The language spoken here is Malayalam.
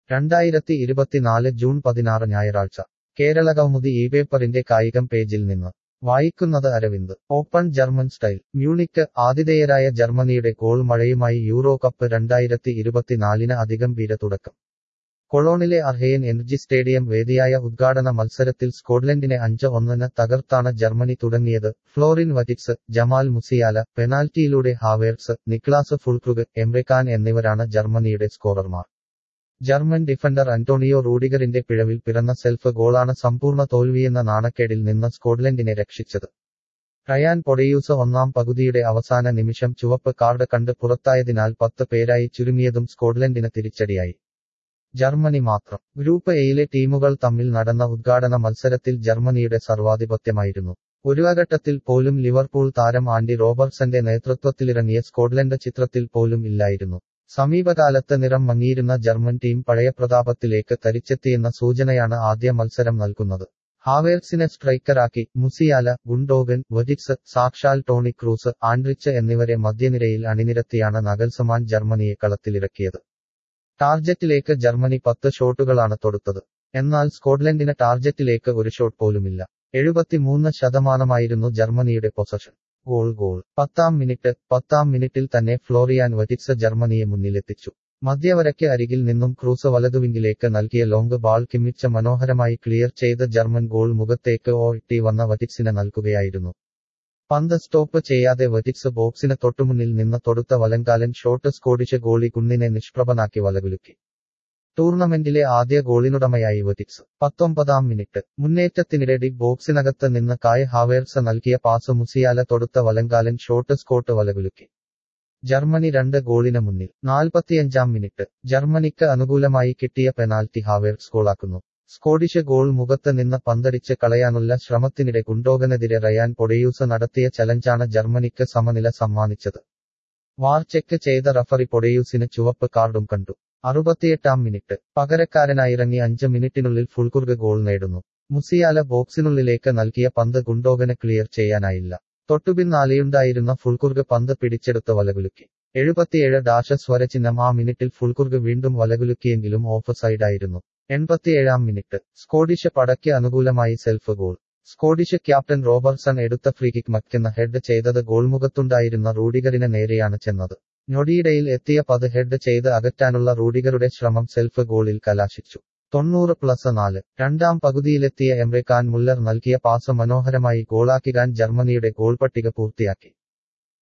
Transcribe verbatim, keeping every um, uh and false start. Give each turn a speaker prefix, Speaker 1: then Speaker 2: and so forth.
Speaker 1: രണ്ടായിരത്തി ഇരുപത്തിനാല് ജൂൺ പതിനാറ് ഞായറാഴ്ച കേരളകൗമുദി ഈ പേപ്പറിന്റെ കായികം പേജിൽ നിന്ന് വായിക്കുന്നത് Aravind. Open German style Munich ആതിഥേയരായ ജർമ്മനിയുടെ ഗോൾ മഴയുമായി യൂറോ കപ്പ് രണ്ടായിരത്തി ഇരുപത്തിനാലിന് അതിഗംഭീര തുടക്കം. കൊളോണിലെ അർഹെയൻ എനർജി സ്റ്റേഡിയം വേദിയായ ഉദ്ഘാടന മത്സരത്തിൽ സ്കോട്ട്ലൻഡിനെ അഞ്ച് ഒന്നിന് തകർത്താണ് ജർമ്മനി തുടങ്ങിയത്. ഫ്ലോറിൻ വറ്റിറ്റ്സ്, ജമാൽ മുസിയാല, പെനാൽറ്റിയിലൂടെ Havertz, Niclas Fullkrug, Emre Can എന്നിവരാണ് ജർമ്മനിയുടെ സ്കോറർമാർ. ജർമ്മൻ ഡിഫൻഡർ അന്റോണിയോ റൂഡിഗറിന്റെ പിഴവിൽ പിറന്ന സെൽഫ് ഗോളാണ് സമ്പൂർണ്ണ തോൽവിയെന്ന നാണക്കേടിൽ നിന്ന് സ്കോട്ട്ലൻഡിനെ രക്ഷിച്ചത്. റയാൻ പൊഡയൂസ് ഒന്നാം പകുതിയുടെ അവസാന നിമിഷം ചുവപ്പ് കാർഡ് കണ്ട് പുറത്തായതിനാൽ പത്ത് പേരായി ചുരുങ്ങിയതും സ്കോട്ട്ലൻഡിന് തിരിച്ചടിയായി. ജർമ്മനി മാത്രം. ഗ്രൂപ്പ് എയിലെ ടീമുകൾ തമ്മിൽ നടന്ന ഉദ്ഘാടന മത്സരത്തിൽ ജർമ്മനിയുടെ സർവാധിപത്യമായിരുന്നു. ഒരു ഘട്ടത്തിൽ പോലും ലിവർപൂൾ താരം ആൻഡി റോബർട്ട്സന്റെ നേതൃത്വത്തിലിറങ്ങിയ സ്കോട്ട്ലൻഡ് ചിത്രത്തിൽ പോലും ഇല്ലായിരുന്നു. സമീപകാലത്ത് നിറം മങ്ങിയിരുന്ന ജർമ്മൻ ടീം പഴയ പ്രതാപത്തിലേക്ക് തരിച്ചെത്തിയെന്ന സൂചനയാണ് ആദ്യ മത്സരം നൽകുന്നത്. ഹാവേർട്സിനെ സ്ട്രൈക്കറാക്കി മുസിയാല, ഗുണ്ടോഗൻ, വറ്റിറ്റ്സ്, സാക്ഷാൽ ടോണി ക്രൂസ്, ആൻഡ്രിച്ച് എന്നിവരെ മധ്യനിരയിൽ അണിനിരത്തിയാണ് നഗൽസമാൻ ജർമ്മനിയെ കളത്തിലിറക്കിയത്. ടാർജറ്റിലേക്ക് ജർമ്മനി പത്ത് ഷോട്ടുകളാണ് തൊടുത്തത്. എന്നാൽ സ്കോട്ട്ലൻഡിന് ടാർജറ്റിലേക്ക് ഒരു ഷോട്ട് പോലുമില്ല. എഴുപത്തിമൂന്ന് ശതമാനമായിരുന്നു ജർമ്മനിയുടെ പൊസഷൻ. ഗോൾ ഗോൾ പത്താം മിനിറ്റ് പത്താം മിനിറ്റിൽ തന്നെ ഫ്ലോറിയാൻ വറ്റിറ്റ്സ് ജർമ്മനിയെ മുന്നിലെത്തിച്ചു. മധ്യവരയ്ക്ക് അരികിൽ നിന്നും ക്രൂസ് വലതുവിംഗിലേക്ക് നൽകിയ ലോങ് ബാൾ കിമ്മിച്ച് മനോഹരമായി ക്ലിയർ ചെയ്ത ജർമ്മൻ ഗോൾ മുഖത്തേക്ക് ഓട്ടി വന്ന വറ്റിറ്റ്സിന് നൽകുകയായിരുന്നു. പന്ത് സ്റ്റോപ്പ് ചെയ്യാതെ വറ്റിറ്റ്സ് ബോക്സിന് തൊട്ടുമുന്നിൽ നിന്ന് തൊടുത്ത വലങ്കാലൻ ഷോട്ട് സ്കോഡിഷ് ഗോളി കുന്നിനെ നിഷ്പ്രഭനാക്കി വലകുലുക്കി. ടൂർണമെന്റിലെ ആദ്യ ഗോളിനുടമയായി വറ്റിറ്റ്സ്. പത്തൊമ്പതാം മിനിറ്റ് മുന്നേറ്റത്തിനിടെ ഡി ബോക്സിനകത്ത് നിന്ന് കായ് ഹാവേർട്സ് നൽകിയ പാസ് മുസിയാല തൊടുത്ത വലങ്കാലൻ ഷോട്ട് സ്കോട്ട് വലകുലുക്കി. ജർമ്മനി രണ്ട് ഗോളിന് മുന്നിൽ. നാൽപ്പത്തിയഞ്ചാം മിനിറ്റ് ജർമ്മനിക്ക് അനുകൂലമായി കിട്ടിയ പെനാൽറ്റി ഹാവേർട്സ് ഗോളാക്കുന്നു. സ്കോഡിഷ് ഗോൾ മുഖത്ത് നിന്ന് പന്തടിച്ച് കളയാനുള്ള ശ്രമത്തിനിടെ ഗുണ്ടോഗനെതിരെ റയാൻ പൊഡയൂസ് നടത്തിയ ചലഞ്ചാണ് ജർമ്മനിക്ക് സമനില സമ്മാനിച്ചത്. വാർ ചെക്ക് ചെയ്ത റഫറി പൊഡയൂസിന് ചുവപ്പ് കാർഡും കണ്ടു. അറുപത്തിയെട്ടാം മിനിറ്റ് പകരക്കാരനായിറങ്ങി അഞ്ച് മിനിറ്റിനുള്ളിൽ ഫുൾകുർഗ് ഗോൾ നേടുന്നു. മുസിയാല ബോക്സിനുള്ളിലേക്ക് നൽകിയ പന്ത് ഗുണ്ടോഗന് ക്ലിയർ ചെയ്യാനായില്ല. തൊട്ടുപിന്നാലെയുണ്ടായിരുന്ന ഫുൾകുർഗ് പന്ത് പിടിച്ചെടുത്ത് വലകുലുക്കി. എഴുപത്തിയേഴ് ഡാഷ് സ്വരചിഹ്നം ആ മിനിറ്റിൽ ഫുൾകുർഗ് വീണ്ടും വലകുലുക്കിയെങ്കിലും ഓഫ് സൈഡായിരുന്നു. എൺപത്തിയേഴാം മിനിറ്റ് സ്കോഡിഷ് പടയ്ക്ക് അനുകൂലമായി self goal. Scottish captain Robertson എടുത്ത ഫ്രീകിക്ക് മക്കെന്ന ഹെഡ് ചെയ്തത് ഗോൾമുഖത്തുണ്ടായിരുന്ന റൂഡിഗറിന് നേരെയാണ് ചെന്നത്. ഞൊടിയിടയിൽ എത്തിയ പത് ഹെഡ് ചെയ്ത് അകറ്റാനുള്ള റൂഡിഗറുടെ ശ്രമം സെൽഫ് ഗോളിൽ കലാശിച്ചു. തൊണ്ണൂറ് പ്ലസ് നാല് രണ്ടാം പകുതിയിലെത്തിയ എംറെ കാൻ മുല്ലർ നൽകിയ പാസ് മനോഹരമായി ഗോളാക്കിക്കാൻ ജർമ്മനിയുടെ ഗോൾ പട്ടിക പൂർത്തിയാക്കി.